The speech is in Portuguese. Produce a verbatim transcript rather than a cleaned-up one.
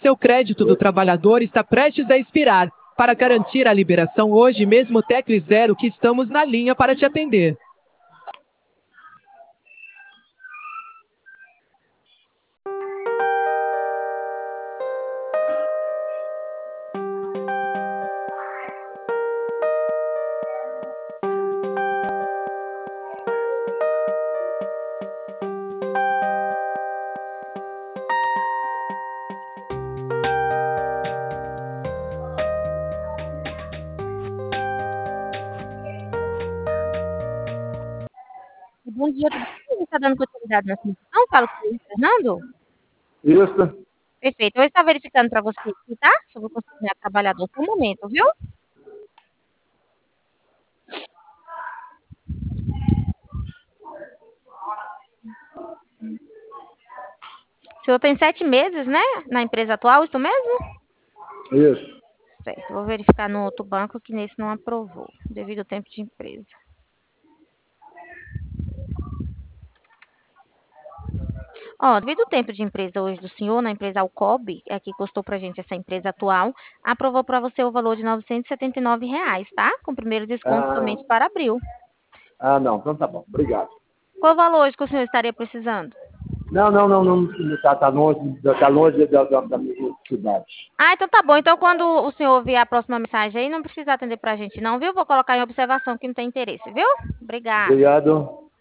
Seu crédito do trabalhador está prestes a expirar. Para garantir a liberação hoje mesmo, tecle zero que estamos na linha para te atender. Bom dia, tudo bem? Você está dando continuidade na sua Falo com o Fernando? Isso. Perfeito. Eu vou estar verificando para você aqui, tá? Sobre o consignado trabalhador por um momento, viu? O senhor tem sete meses, né? Na empresa atual, isso mesmo? Isso. Certo. Vou verificar no outro banco que nesse não aprovou, devido ao tempo de empresa. Ó, devido ao tempo de empresa hoje do senhor, na empresa Alcob, é que custou pra gente essa empresa atual, aprovou para você o valor de novecentos e setenta e nove reais, tá? Com o primeiro desconto Ah, somente para abril. ah, não. Então tá bom. Obrigado. Qual o valor hoje que o senhor estaria precisando? Não, não, não, não. Tá, tá longe, tá longe da, da, da minha cidade. Ah, então tá bom. Então, quando o senhor ouvir a próxima mensagem aí, não precisa atender pra gente, não, viu? Vou colocar em observação que não tem interesse, viu? Obrigada. Obrigado.